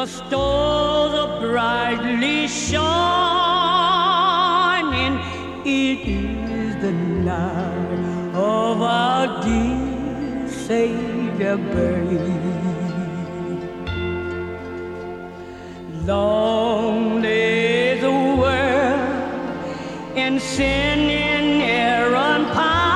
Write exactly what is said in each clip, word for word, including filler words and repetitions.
The stars are brightly shining. It is the night of our dear Savior birth. Long lay the world in sin in error and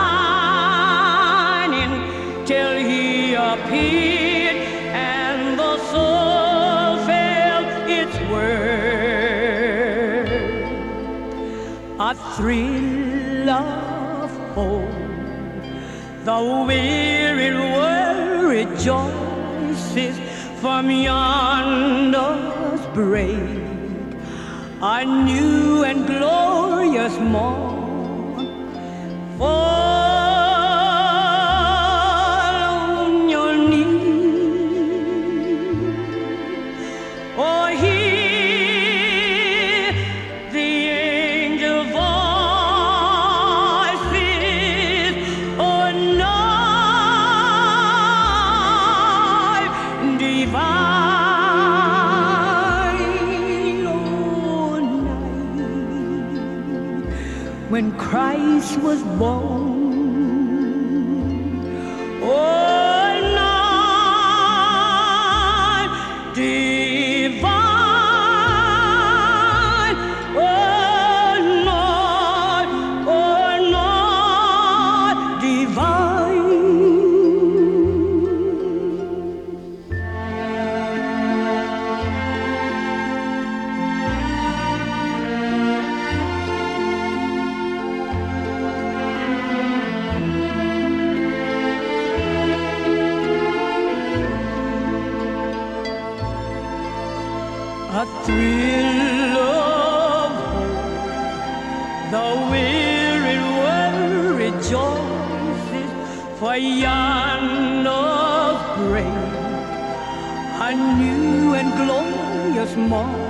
pining till He appeared and the soul felt its worth. A thrill of hope, the weary world rejoices from yonder's break. A new and glorious morn, fall on your knees, or hear the angel voices, or night divine, oh night when Christ was born. Oh, night divine, oh, night, oh, night divine. A thrill of hope, the weary world rejoices, for yonder's break, a new and glorious morn.